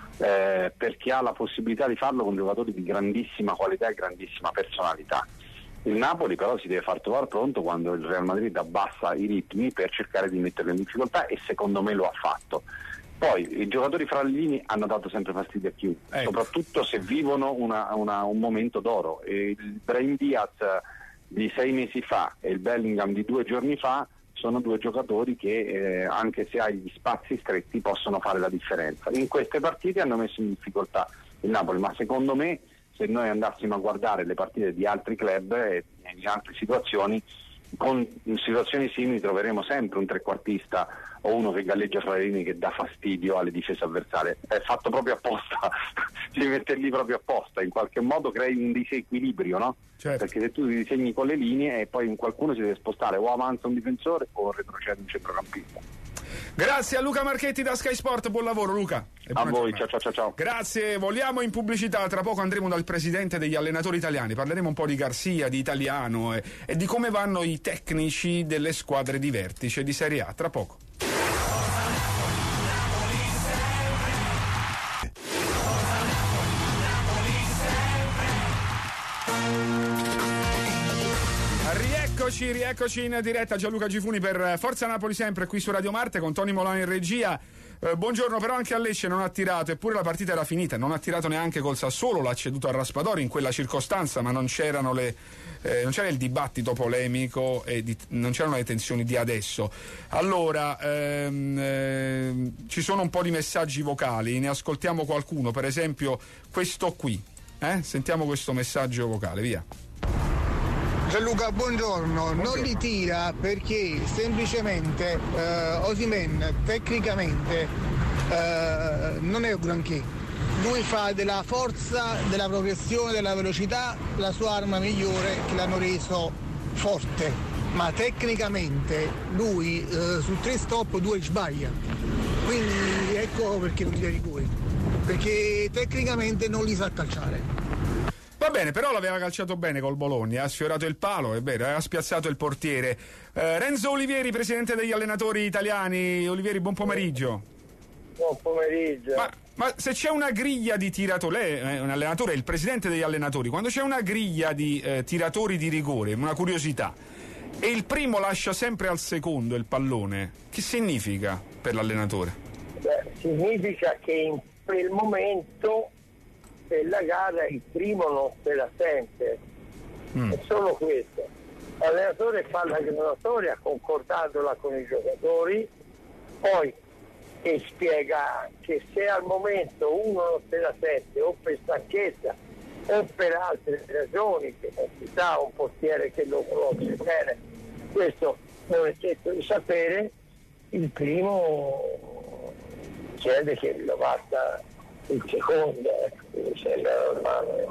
perché ha la possibilità di farlo con giocatori di grandissima qualità e grandissima personalità. Il Napoli però si deve far trovare pronto quando il Real Madrid abbassa i ritmi per cercare di metterlo in difficoltà, e secondo me lo ha fatto. Poi i giocatori fra le linee hanno dato sempre fastidio a chiunque, soprattutto se vivono un momento d'oro. E il Brahim Diaz di 6 mesi fa e il Bellingham di 2 giorni fa sono 2 giocatori che anche se hai gli spazi stretti possono fare la differenza. In queste partite hanno messo in difficoltà il Napoli, ma secondo me se noi andassimo a guardare le partite di altri club e in altre situazioni, con situazioni simili troveremo sempre un trequartista o uno che galleggia fra le linee che dà fastidio alle difese avversarie. È fatto proprio apposta, si mette lì proprio apposta, in qualche modo crei un disequilibrio, no? Certo. Perché se tu ti disegni con le linee e poi qualcuno si deve spostare, o avanza un difensore o retrocede un centrocampista. Grazie a Luca Marchetti da Sky Sport, buon lavoro Luca. A voi, ciao. Grazie, vogliamo in pubblicità, tra poco andremo dal presidente degli allenatori italiani, parleremo un po' di Garcia, di Italiano e di come vanno i tecnici delle squadre di vertice di Serie A, tra poco. Rieccoci in diretta, Gianluca Gifuni per Forza Napoli sempre qui su Radio Marte con Tony Molano in regia. Buongiorno, però anche a Lecce non ha tirato, eppure la partita era finita, non ha tirato neanche col Sassuolo, l'ha ceduto a Raspadori in quella circostanza, ma non c'era il dibattito polemico e non c'erano le tensioni di adesso. Allora, ci sono un po' di messaggi vocali, ne ascoltiamo qualcuno, per esempio questo qui, sentiamo questo messaggio vocale, via. Gianluca, buongiorno. Non li tira perché semplicemente Osimhen tecnicamente non è un granché. Lui fa della forza, della progressione, della velocità la sua arma migliore, che l'hanno reso forte, ma tecnicamente lui su 3 stop 2 sbaglia. Quindi ecco perché non tira rigori, perché tecnicamente non li sa calciare. Va bene, però l'aveva calciato bene col Bologna, ha sfiorato il palo, è vero, ha spiazzato il portiere. Renzo Olivieri, presidente degli allenatori italiani. Olivieri, buon pomeriggio. Buon pomeriggio. Ma se c'è una griglia di tiratori, lei è un allenatore, è il presidente degli allenatori, quando c'è una griglia di tiratori di rigore, una curiosità, e il primo lascia sempre al secondo il pallone, che significa per l'allenatore? Significa che in quel momento della gara il primo non se la sente, è solo questo. L'allenatore fa la graduatoria concordandola con i giocatori, poi e spiega anche se al momento uno non se la sente o per stanchezza o per altre ragioni, che non si sa, un portiere che lo conosce bene, questo non è detto di sapere, il primo chiede che lo basta il secondo, mi sembra normale.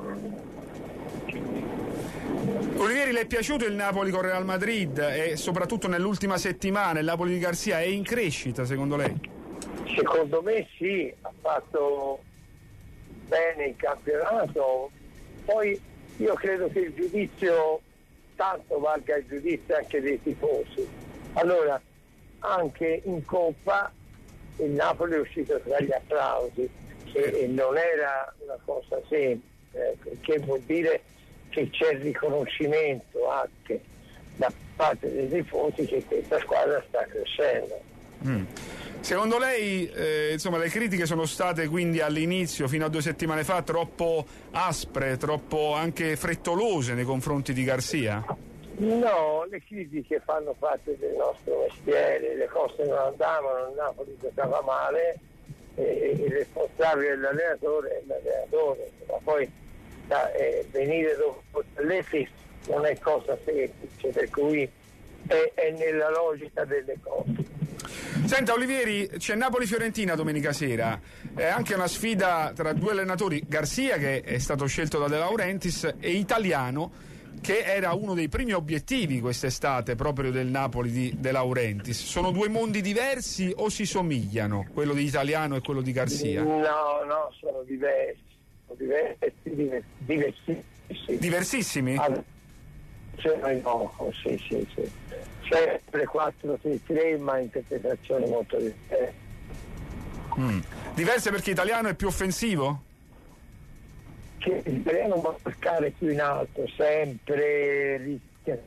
Olivieri, le è piaciuto il Napoli con Real Madrid e soprattutto nell'ultima settimana il Napoli di Garcia è in crescita secondo lei? Secondo me sì, ha fatto bene il campionato, poi io credo che il giudizio tanto valga il giudizio anche dei tifosi. Allora anche in Coppa il Napoli è uscito tra gli applausi e non era una cosa semplice, perché vuol dire che c'è il riconoscimento anche da parte dei tifosi che questa squadra sta crescendo. Secondo lei insomma, le critiche sono state quindi all'inizio, fino a 2 settimane fa, troppo aspre, troppo anche frettolose nei confronti di Garcia? No, le critiche fanno parte del nostro mestiere, le cose non andavano, il Napoli giocava male, il responsabile dell'allenatore è l'allenatore, ma poi venire dopo l'Efis non è cosa semplice, per cui è nella logica delle cose. Senta Olivieri, c'è Napoli-Fiorentina domenica sera, è anche una sfida tra 2 allenatori, Garcia che è stato scelto da De Laurentiis e Italiano, che era uno dei primi obiettivi quest'estate proprio del Napoli di De Laurentiis. Sono 2 mondi diversi o si somigliano, quello di Italiano e quello di Garcia? No, sono diversi, diversissimi. Diversissimi? Sì. Sempre 4-3-3, ma interpretazioni molto diverse. Diverse perché Italiano è più offensivo? Che l'italiano può marcare più in alto, sempre rischia.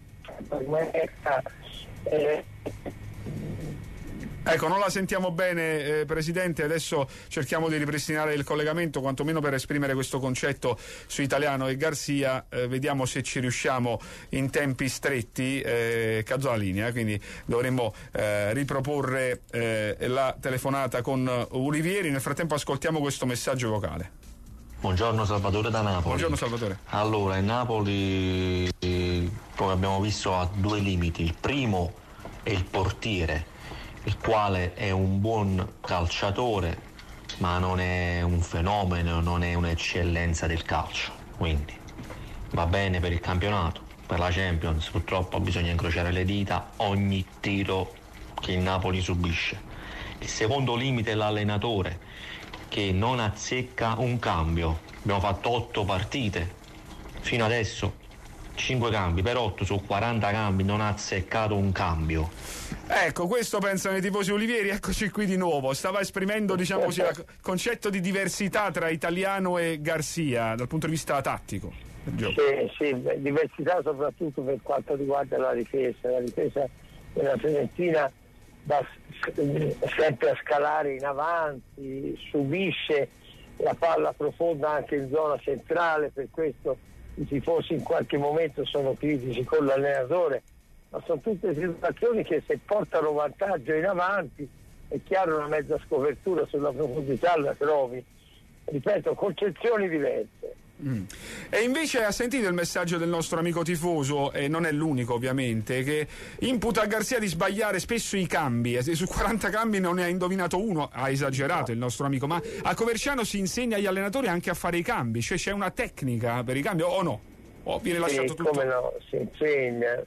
Ecco, non la sentiamo bene, Presidente, adesso cerchiamo di ripristinare il collegamento, quantomeno per esprimere questo concetto su Italiano e Garcia, vediamo se ci riusciamo in tempi stretti, caso la linea, quindi dovremmo riproporre la telefonata con Olivieri. Nel frattempo ascoltiamo questo messaggio vocale. Buongiorno, Salvatore da Napoli. Buongiorno Salvatore. Allora, il Napoli, come abbiamo visto, ha 2 limiti. Il primo è il portiere, il quale è un buon calciatore, ma non è un fenomeno, non è un'eccellenza del calcio. Quindi va bene per il campionato, per la Champions purtroppo bisogna incrociare le dita ogni tiro che il Napoli subisce. Il secondo limite è l'allenatore, che non azzecca un cambio. Abbiamo fatto 8 partite fino adesso, 5 cambi per 8 su 40 cambi, non ha azzeccato un cambio. Ecco, questo pensano i tifosi Olivieri. Eccoci qui di nuovo, stava esprimendo, diciamo così, il concetto di diversità tra Italiano e Garcia dal punto di vista tattico. Sì, diversità soprattutto per quanto riguarda la difesa della Fiorentina va sempre a scalare in avanti, subisce la palla profonda anche in zona centrale, per questo i tifosi in qualche momento sono critici con l'allenatore, ma sono tutte situazioni che se portano vantaggio in avanti è chiaro una mezza scopertura sulla profondità la trovi, ripeto, concezioni diverse. E invece ha sentito il messaggio del nostro amico tifoso, e non è l'unico ovviamente, che imputa a Garcia di sbagliare spesso i cambi, e su 40 cambi non ne ha indovinato uno, ha esagerato il nostro amico, ma a Coverciano si insegna agli allenatori anche a fare i cambi, cioè c'è una tecnica per i cambi o no? O viene lasciato tutto? Come no, si insegna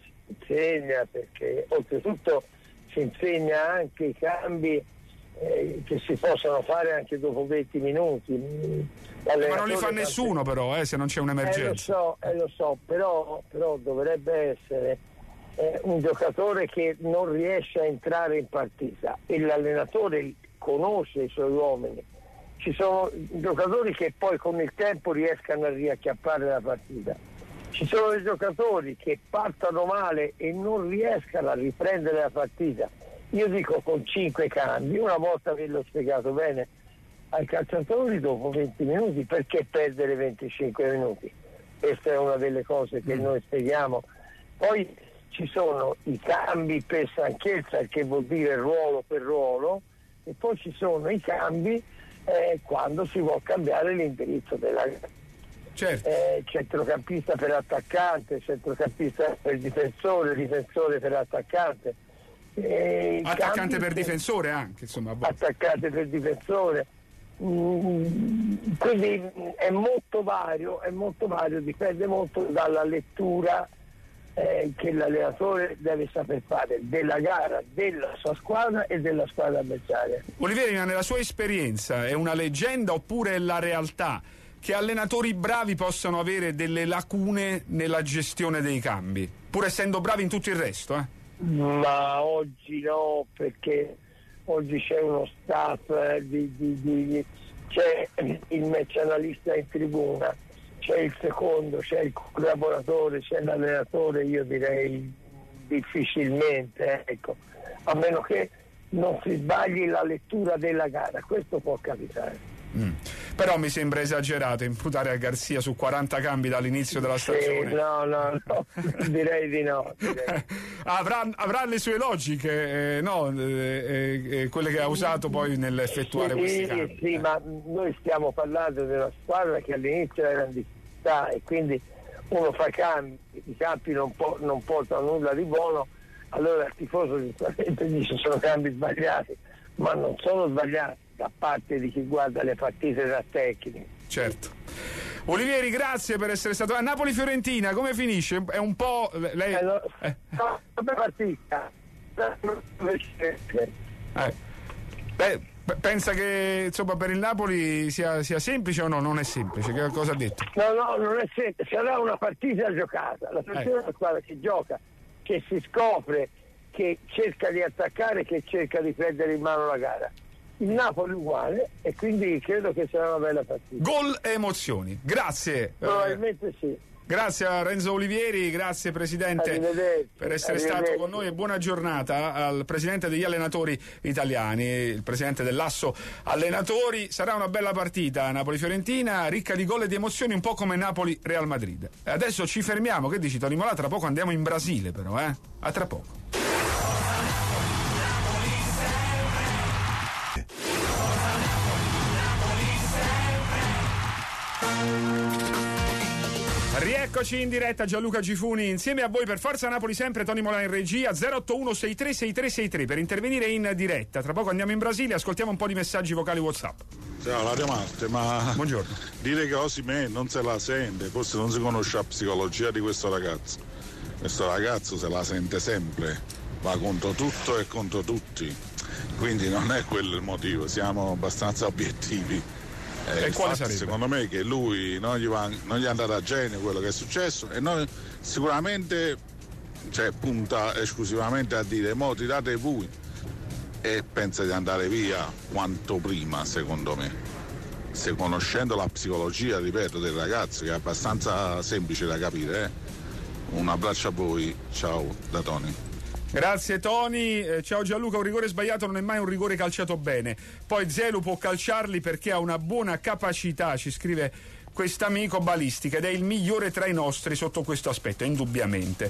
perché oltretutto si insegna anche i cambi che si possono fare anche dopo 20 minuti. Ma non li fa nessuno però, se non c'è un'emergenza. Lo so, però dovrebbe essere un giocatore che non riesce a entrare in partita e l'allenatore conosce i suoi uomini. Ci sono giocatori che poi con il tempo riescano a riacchiappare la partita. Ci sono dei giocatori che partono male e non riescano a riprendere la partita. Io dico con 5 cambi, una volta ve l'ho spiegato bene ai calciatori dopo 20 minuti, perché perdere 25 minuti? Questa è una delle cose che noi spieghiamo. Poi ci sono i cambi per stanchezza, che vuol dire ruolo per ruolo, e poi ci sono i cambi quando si vuole cambiare l'indirizzo della gara. Certo. Centrocampista per attaccante, centrocampista per difensore per attaccante. Attaccante per difensore anche, insomma. Attaccante per difensore. Quindi è molto vario, dipende molto dalla lettura che l'allenatore deve saper fare della gara, della sua squadra e della squadra avversaria. Olivieri, nella sua esperienza è una leggenda oppure è la realtà che allenatori bravi possano avere delle lacune nella gestione dei cambi, pur essendo bravi in tutto il resto? Ma oggi no, perché oggi c'è uno staff c'è il match analista in tribuna, c'è il secondo, c'è il collaboratore, c'è l'allenatore, io direi difficilmente, ecco, a meno che non si sbagli la lettura della gara, questo può capitare. Però mi sembra esagerato imputare a Garcia su 40 cambi dall'inizio della stagione. No, direi di no. Avrà le sue logiche, quelle che ha usato poi nell'effettuare questi cambi. Sì, ma noi stiamo parlando di una squadra che all'inizio era in difficoltà e quindi uno fa cambi, i campi non portano nulla di buono, allora il tifoso giustamente dice sono cambi sbagliati, ma non sono sbagliati da parte di chi guarda le partite da tecnico. Certo. Olivieri, grazie per essere stato a Napoli-Fiorentina. Come finisce? È un po'... lei... partita. Pensa che insomma per il Napoli sia semplice o no? Non è semplice. Che cosa ha detto? No, non è semplice. Sarà una partita giocata. La Fiorentina è una squadra che gioca, che si scopre, che cerca di attaccare, che cerca di prendere in mano la gara. Il Napoli uguale e quindi credo che sarà una bella partita. Gol e emozioni. Grazie. Probabilmente sì. Grazie a Renzo Olivieri, grazie Presidente per essere stato con noi e buona giornata al Presidente degli allenatori italiani, il Presidente dell'Asso Allenatori. Sarà una bella partita Napoli-Fiorentina, ricca di gol e di emozioni, un po' come Napoli-Real Madrid. Adesso ci fermiamo, che dici Tony Mola? Tra poco andiamo in Brasile però, a tra poco. Rieccoci in diretta, Gianluca Gifuni insieme a voi per Forza Napoli sempre, Tony Mola in regia, 081636363 per intervenire in diretta. Tra poco andiamo in Brasile, ascoltiamo un po' di messaggi vocali WhatsApp. Ciao, la Marte, ma buongiorno. Dire che Osimhen non se la sente, forse non si conosce la psicologia di questo ragazzo. Questo ragazzo se la sente sempre, va contro tutto e contro tutti, quindi non è quello il motivo, siamo abbastanza obiettivi. E quale sarebbe? Secondo me che lui non gli è andato a genio quello che è successo e noi sicuramente punta esclusivamente a dire mo tirate voi e pensa di andare via quanto prima, secondo me, se conoscendo la psicologia, ripeto, del ragazzo, che è abbastanza semplice da capire. Un abbraccio a voi, ciao da Tony. Grazie Tony, ciao Gianluca, un rigore sbagliato non è mai un rigore calciato bene, poi Zelu può calciarli perché ha una buona capacità, ci scrive quest'amico, balistica, ed è il migliore tra i nostri sotto questo aspetto, indubbiamente.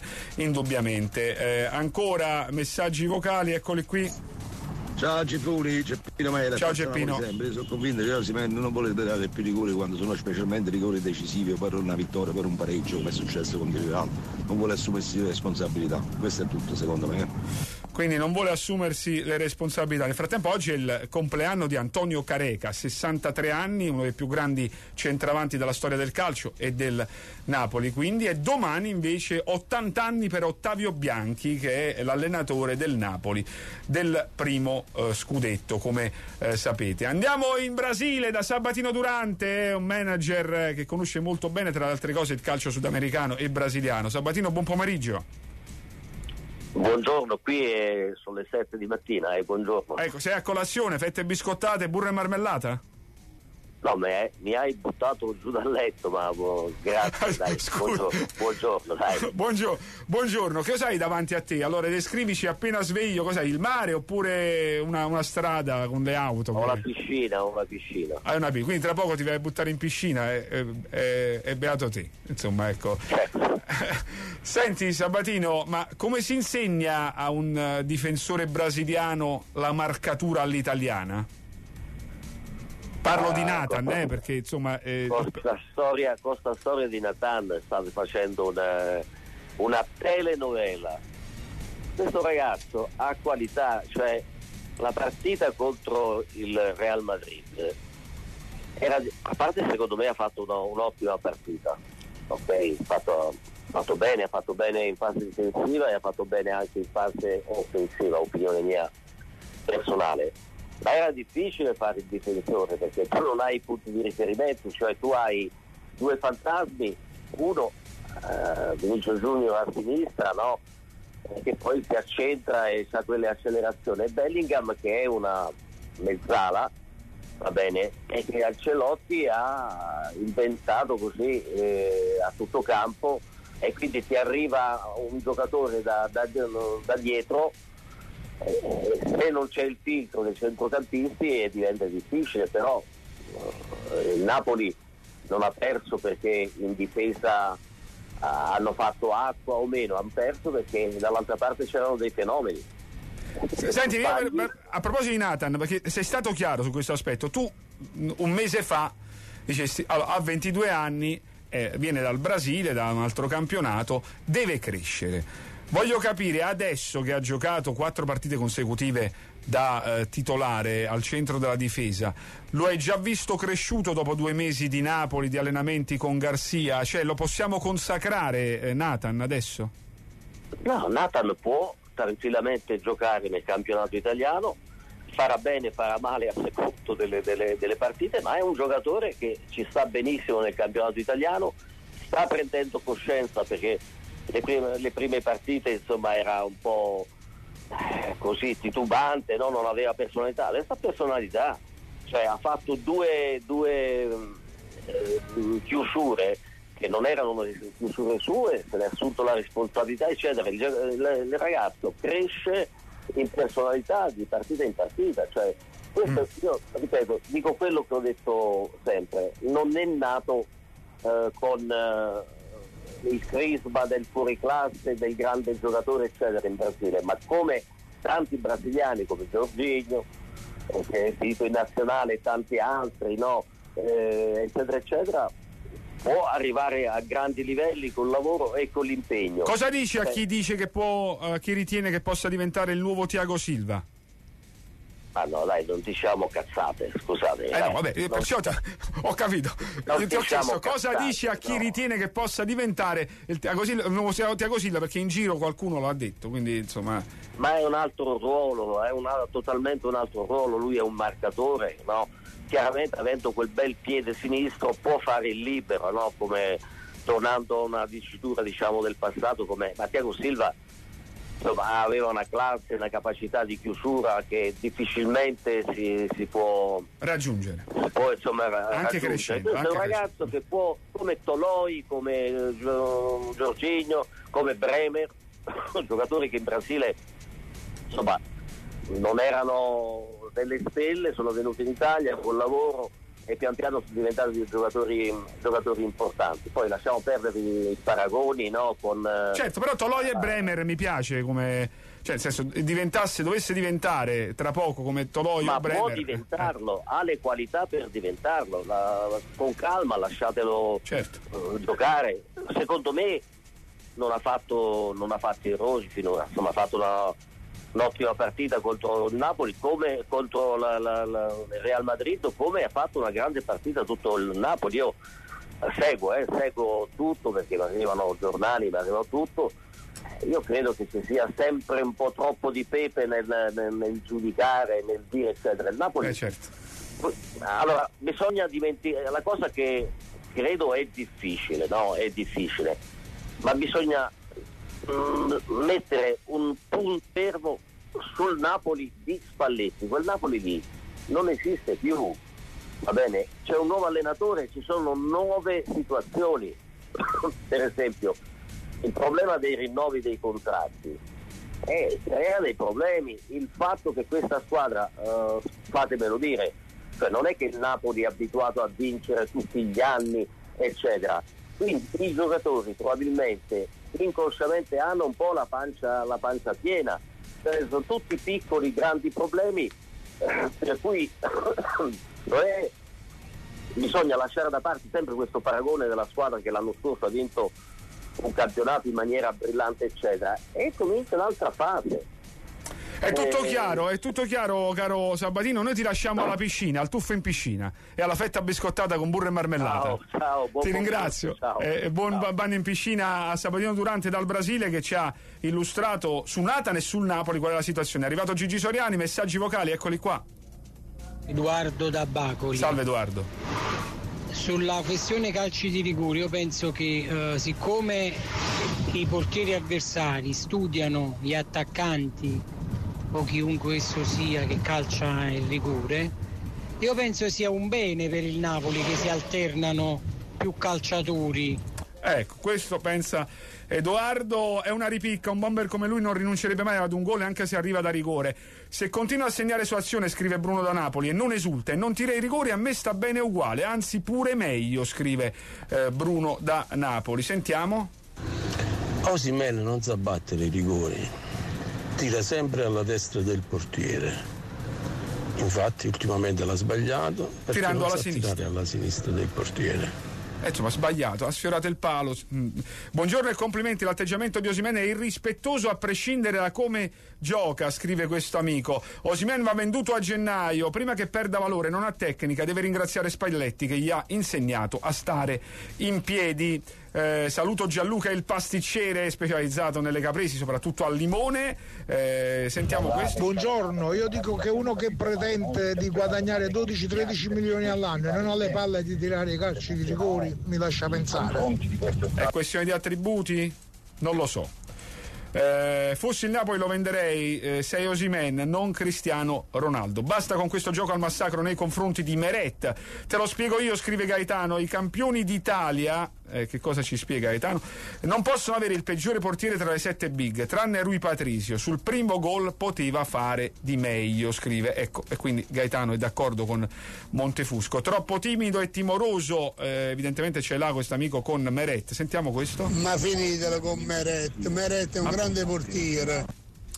Ancora messaggi vocali, eccoli qui. Ciao Gifuni, Geppino Mela. Ciao Geppino. Io sono convinto che Osimhen non vuole dare più rigori quando sono specialmente rigori decisivi o per una vittoria, per un pareggio, come è successo con il Real. Non vuole assumersi le responsabilità. Questo è tutto secondo me. Quindi non vuole assumersi le responsabilità. Nel frattempo oggi è il compleanno di Antonio Careca, 63 anni, uno dei più grandi centravanti della storia del calcio e del Napoli, quindi, e domani invece 80 anni per Ottavio Bianchi, che è l'allenatore del Napoli del primo scudetto, come sapete. Andiamo in Brasile da Sabatino Durante, un manager che conosce molto bene, tra le altre cose, il calcio sudamericano e brasiliano. Sabatino, buon pomeriggio. Buongiorno, qui sono le 7 di mattina, buongiorno. Ecco, sei a colazione, fette biscottate, burro e marmellata? No, mi hai buttato giù dal letto, ma grazie, dai. Buongiorno, dai. Buongiorno, che hai davanti a te? Allora, descrivici appena sveglio, cos'hai? Il mare oppure una strada con le auto? Ho una piscina. Hai una piscina, quindi tra poco ti vai a buttare in piscina, è beato te, insomma, ecco. Senti Sabatino, ma come si insegna a un difensore brasiliano la marcatura all'italiana? Parlo di Nathan, perché insomma... Questa storia di Nathan state facendo una telenovela. Questo ragazzo ha qualità, cioè la partita contro il Real Madrid a parte secondo me ha fatto un'ottima partita, ok, ha fatto bene in fase difensiva e ha fatto bene anche in fase offensiva, opinione mia personale. Ma era difficile fare il difensore perché tu non hai punti di riferimento, cioè tu hai due fantasmi, uno Vinicius Junior a sinistra, no? Che poi si accentra e ha quelle accelerazioni, e Bellingham che è una mezzala va bene, e che Ancelotti ha inventato così a tutto campo, e quindi ti arriva un giocatore da dietro, se non c'è il filtro dei centrocampisti diventa difficile. Però il Napoli non ha perso perché in difesa hanno fatto acqua o meno, hanno perso perché dall'altra parte c'erano dei fenomeni. Senti, a proposito di Nathan, perché sei stato chiaro su questo aspetto, tu un mese fa dicesti, ha 22 anni, viene dal Brasile, da un altro campionato, deve crescere. Voglio capire, adesso che ha giocato 4 partite consecutive da titolare al centro della difesa, lo hai già visto cresciuto dopo 2 mesi di Napoli, di allenamenti con Garcia? Cioè, lo possiamo consacrare Nathan adesso? No, Nathan può tranquillamente giocare nel campionato italiano, farà bene, farà male a secondo delle partite, ma è un giocatore che ci sta benissimo nel campionato italiano, sta prendendo coscienza, perché le prime partite insomma era un po' così titubante, no? Non aveva personalità. Adesso ha personalità, cioè ha fatto due chiusure che non erano chiusure sue, se ne ha assunto la responsabilità, eccetera. Il ragazzo cresce in personalità di partita in partita, cioè questo, io ripeto, dico quello che ho detto sempre, non è nato con il crisma del fuoriclasse, del grande giocatore eccetera in Brasile, ma come tanti brasiliani come Jorginho, che è finito in nazionale, e tanti altri, no? Eccetera eccetera, può arrivare a grandi livelli col lavoro e con l'impegno. Cosa dici a chi dice che chi ritiene che possa diventare il nuovo Thiago Silva? Ah no, dai, non diciamo cazzate, scusate. No, vabbè, perciò ho capito. Ti ho chiesto cosa dici a chi ritiene che possa diventare il nuovo Thiago Silva, perché in giro qualcuno lo ha detto, quindi insomma. Ma è un altro ruolo, è totalmente un altro ruolo, lui è un marcatore, no? Chiaramente avendo quel bel piede sinistro può fare il libero, no? Come tornando a una dicitura diciamo del passato, come Thiago Silva insomma aveva una classe, una capacità di chiusura che difficilmente si può raggiungere. Si può insomma anche crescendo. È un ragazzo che può, come Toloi, come Jorginho, come Bremer, giocatori che in Brasile insomma non erano delle stelle, sono venuti in Italia con lavoro e pian piano sono diventati giocatori importanti. Poi lasciamo perdere i paragoni, no? Certo, però Toloi e Bremer mi piace come, cioè nel senso, dovesse diventare tra poco come Toloi o Bremer. Ma può diventarlo, ha le qualità per diventarlo, con calma lasciatelo giocare. Secondo me non ha fatto errori finora, insomma ha fatto un'ottima partita contro il Napoli, come contro il Real Madrid, come ha fatto una grande partita tutto il Napoli. Io seguo tutto perché mi arrivano giornali, mi arriva tutto. Io credo che ci sia sempre un po' troppo di pepe nel giudicare, nel dire eccetera. Il Napoli allora bisogna dimenticare la cosa che credo è difficile, no? È difficile, ma bisogna mettere un punto fermo sul Napoli di Spalletti. Quel Napoli lì non esiste più, va bene? C'è un nuovo allenatore, ci sono nuove situazioni. Per esempio il problema dei rinnovi dei contratti crea dei problemi. Il fatto che questa squadra, fatemelo dire, cioè non è che il Napoli è abituato a vincere tutti gli anni eccetera, quindi i giocatori probabilmente inconsciamente hanno un po' la pancia piena, sono tutti piccoli grandi problemi, per cui bisogna lasciare da parte sempre questo paragone della squadra che l'anno scorso ha vinto un campionato in maniera brillante eccetera, e comincia un'altra fase. È tutto chiaro caro Sabatino, noi ti lasciamo alla piscina, al tuffo in piscina e alla fetta biscottata con burro e marmellata. Ciao, ti ringrazio. Buon bagno in piscina a Sabatino Durante dal Brasile, che ci ha illustrato su Nathan e sul Napoli qual è la situazione. È arrivato Gigi Soriani, messaggi vocali, eccoli qua. Edoardo da Bacoli. Salve Edoardo. Sulla questione calci di rigore io penso che siccome i portieri avversari studiano gli attaccanti o chiunque esso sia che calcia il rigore, io penso sia un bene per il Napoli che si alternano più calciatori. Ecco, questo pensa Edoardo. È una ripicca, un bomber come lui non rinuncerebbe mai ad un gol anche se arriva da rigore. Se continua a segnare su azione, scrive Bruno da Napoli, e non esulta e non tira i rigori, a me sta bene uguale, anzi pure meglio, scrive Bruno da Napoli. Sentiamo. Osimhen non sa battere i rigori, tira sempre alla destra del portiere, infatti ultimamente l'ha sbagliato perché tirando non alla sa sinistra. tirare alla sinistra del portiere. Insomma, sbagliato, ha sfiorato il palo. Buongiorno e complimenti, l'atteggiamento di Osimhen è irrispettoso a prescindere da come gioca, scrive questo amico. Osimhen va venduto a gennaio, prima che perda valore, non ha tecnica, deve ringraziare Spalletti che gli ha insegnato a stare in piedi. Saluto Gianluca, il pasticcere specializzato nelle capresi, soprattutto al limone. Sentiamo questo. Buongiorno, io dico che uno che pretende di guadagnare 12-13 milioni all'anno e non ha le palle di tirare i calci di rigori, mi lascia pensare. È questione di attributi? Non lo so. Fossi il Napoli lo venderei, sei Osimhen, non Cristiano Ronaldo. Basta con questo gioco al massacro nei confronti di Meret. Te lo spiego io, scrive Gaetano. I campioni d'Italia, che cosa ci spiega Gaetano? Non possono avere il peggiore portiere tra le 7 big, tranne Rui Patricio. Sul primo gol poteva fare di meglio, scrive. Ecco, e quindi Gaetano è d'accordo con Montefusco. Troppo timido e timoroso, evidentemente ce l'ha questo amico con Meret. Sentiamo questo. Ma finitela con Meret è un grande portiere.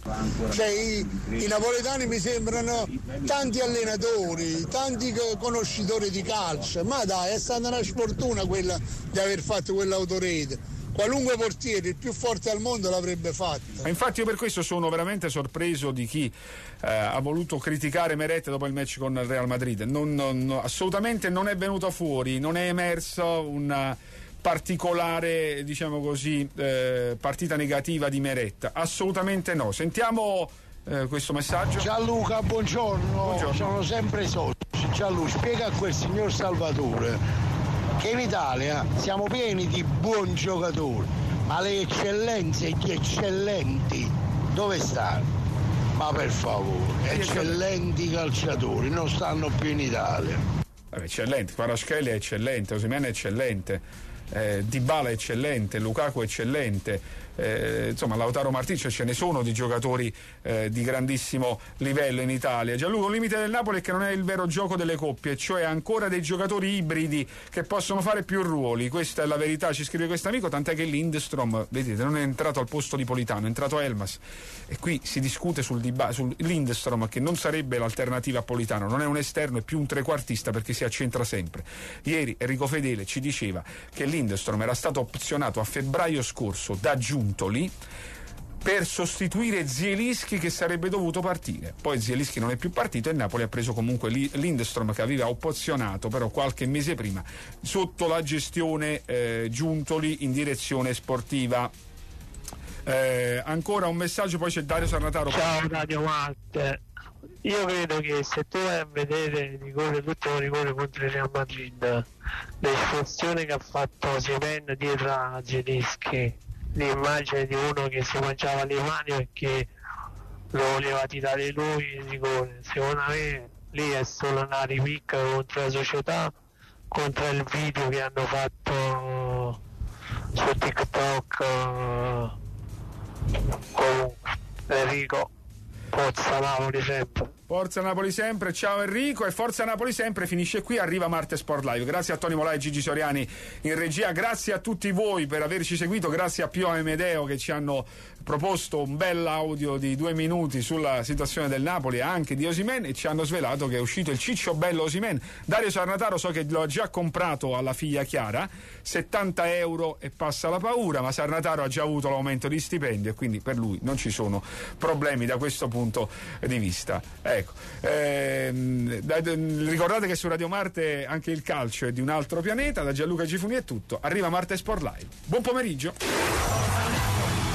Cioè i napoletani mi sembrano tanti allenatori, tanti conoscitori di calcio, ma dai, è stata una sfortuna quella di aver fatto quell'autorete. Qualunque portiere, il più forte al mondo, l'avrebbe fatto. Infatti io per questo sono veramente sorpreso di chi ha voluto criticare Meret dopo il match con il Real Madrid. Assolutamente non è venuto fuori, non è emerso una particolare, diciamo così, partita negativa di Meret, assolutamente no. Sentiamo questo messaggio. Gianluca, buongiorno. Sono sempre soci. Gianluca, spiega a quel signor Salvatore che in Italia siamo pieni di buoni giocatori, ma le eccellenze e gli eccellenti dove stanno? Ma per favore, eccellenti calciatori non stanno più in Italia. Eccellente, Kvaratskhelia è eccellente, Osimhen è eccellente, Dybala è eccellente, Lukaku è eccellente, insomma Lautaro Martinez, ce ne sono di giocatori di grandissimo livello in Italia. Gianluca, un limite del Napoli è che non è il vero gioco delle coppie, cioè ancora dei giocatori ibridi che possono fare più ruoli, questa è la verità, ci scrive questo amico, tant'è che Lindstrom, vedete, non è entrato al posto di Politano, è entrato Elmas, e qui si discute sul Lindstrom, che non sarebbe l'alternativa a Politano, non è un esterno, è più un trequartista perché si accentra sempre. Ieri Enrico Fedele ci diceva che Lindstrom era stato opzionato a febbraio scorso da Giuntoli per sostituire Zielinski, che sarebbe dovuto partire. Poi Zielinski non è più partito e Napoli ha preso comunque Lindstrom, che aveva opzionato però qualche mese prima sotto la gestione Giuntoli in direzione sportiva. Ancora un messaggio, poi c'è Dario Sarnataro. Ciao Radio Matte, io credo che se tu vai a vedere l'ultimo rigore contro il Real Madrid, l'espressione che ha fatto Osimhen dietro a Zielinski, l'immagine di uno che si mangiava le mani perché lo voleva tirare lui il rigore, secondo me lì è solo una ripicca contro la società, contro il video che hanno fatto su TikTok. Comunque Enrico, forza Napoli sempre. Forza Napoli sempre, ciao Enrico, e Forza Napoli sempre finisce qui, arriva Marte Sport Live. Grazie a Tony Molà e Gigi Soriani in regia, grazie a tutti voi per averci seguito, grazie a Pio e Medeo che ci hanno proposto un bel audio di 2 minuti sulla situazione del Napoli e anche di Osimhen, e ci hanno svelato che è uscito il ciccio bello Osimhen. Dario Sarnataro so che lo ha già comprato alla figlia Chiara, 70 euro e passa la paura, ma Sarnataro ha già avuto l'aumento di stipendio e quindi per lui non ci sono problemi da questo punto di vista. Ecco, ricordate che su Radio Marte anche il calcio è di un altro pianeta. Da Gianluca Gifuni è tutto, arriva Marte Sport Live. Buon pomeriggio.